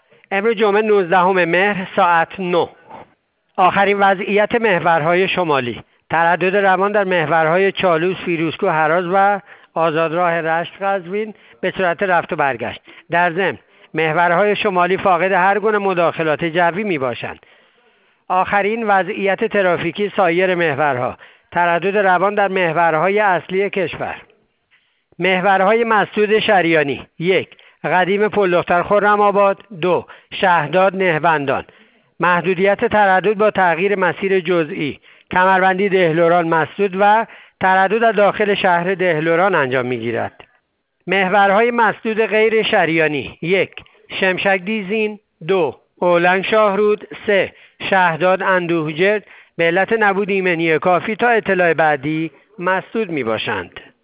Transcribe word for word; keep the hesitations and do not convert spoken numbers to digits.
امروز جمعه نوزدهم مهر ساعت نه. آخرین وضعیت محورهای شمالی: تردد روان در محورهای چالوس، فیروزکو، هراز و آزادراه رشت قزوین به صورت رفت و برگشت. در ضمن محورهای شمالی فاقد هر گونه مداخلات جوی می باشند. آخرین وضعیت ترافیکی سایر محورها: تردد روان در محورهای اصلی کشور. محورهای مسدود شریانی: یک، قدیم پل دختر خرم‌آباد. دو، شهداد نهبندان. محدودیت تردد با تغییر مسیر جزئی: کمربندی دهلوران مسدود و تردد در داخل شهر دهلوران انجام می‌گیرد. محورهای مسدود غیر شریانی: یک، شمشک دیزین. دو، اولنگ شاهرود. سه، شهداد اندوهجرد به علت نبود ایمنی کافی تا اطلاع بعدی مسدود می باشند.